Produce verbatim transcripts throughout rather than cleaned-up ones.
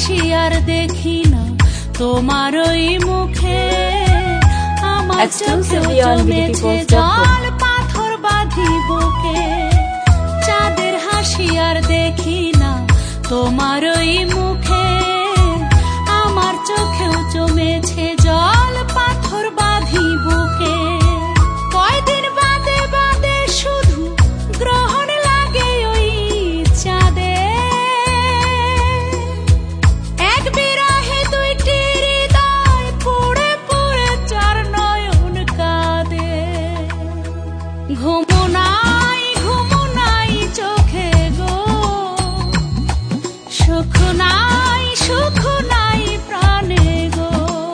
হাসি আর দেখি না তোমার ওই মুখে, আমার চোখে জমেছে জল পাথর বাঁধি বুকে। চাঁদের হাসি আর দেখি না তোমার ওই মুখে, আমার চোখেও জমেছে জল পাথর বাঁধি বুকে। কয়দিন বাদে বাদে শুধু গ্রহণ লাগে ওই চাঁদে, এক বিরহে দুইটি হৃদয় পুড়ে পুড়ে চার নয়ন কাঁদে। ঘুমো নাই ঘুমো নাই চোখে গো, সুখ নাই সুখ নাই প্রাণে গো।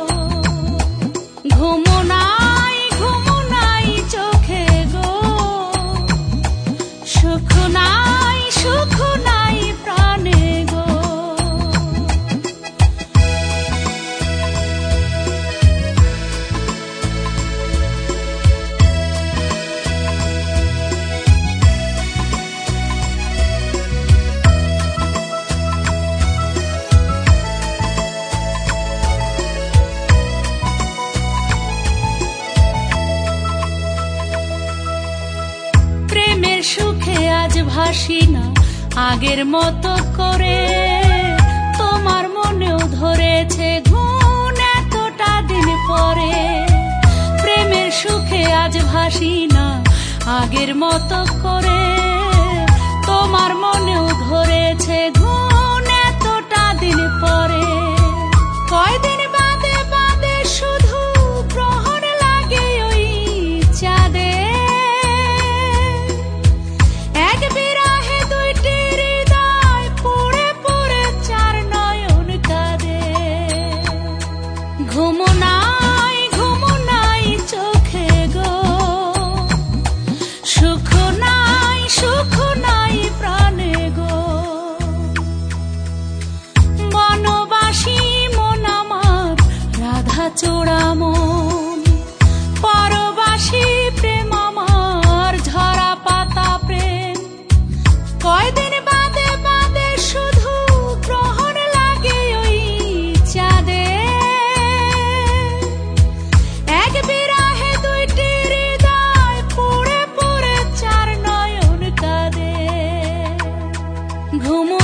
ঘুমো নাই ঘুমো নাই চোখে গো, সুখ নাই সুখ নাই প্রাণে গো। প্রেমের সুখে আজ ভাসি না আগের মতো করে, তোমার মনেও ধরেছে ঘুণ এতটা দিন পরে। প্রেমের সুখে আজ ভাসি না আগের মতো করে, তোমার মনেও ধরেছে ঘুণ এতটা দিন পরে। কয়দিন বাদে বাদে শুধু গ্রহণ লাগে ওই চাঁদে, এক বিরহে দুইটি হৃদয় পুড়ে পুড়ে চার নয়ন কাঁদে। ঘুমো নাই ঘুমো নাই চোখে গো, সুখ নাই সুখ নাই প্রাণে গো। বনবাসী মন আমার রাধা চূড়া মন, পরবাসী প্রেম আমার ঝরা পাতা প্রেম। কয়দিন বাদে বাদে শুধু গ্রহণ লাগে ওই চাঁদে, এক বিরহে দুইটি হৃদয় পুড়ে পুড়ে চার নয়ন কাঁদে। ঘুমো